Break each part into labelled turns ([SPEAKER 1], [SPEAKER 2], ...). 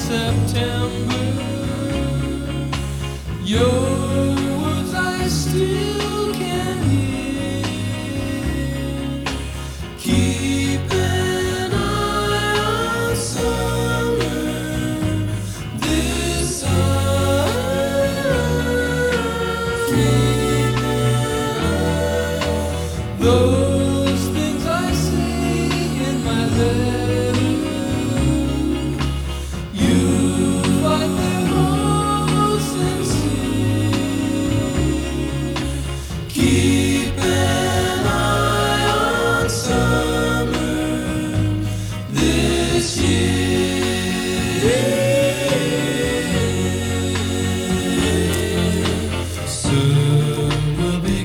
[SPEAKER 1] September. Your words I still can hear. Keep an eye on summer this summer. Keep an eye. Those things I say in my letter, you find them all sincere. Keep an eye on summer this year. Soon we'll be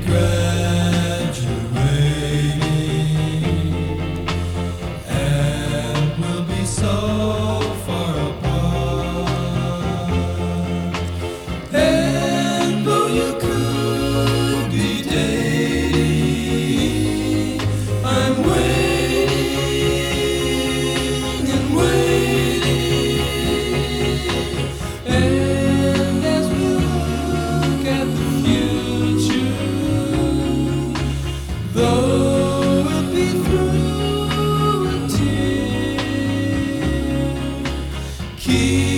[SPEAKER 1] graduating, and we'll be so far apart. And though you could be dating, I'm waiting and waiting. And as we look at the future, though we'll be through a tear, keep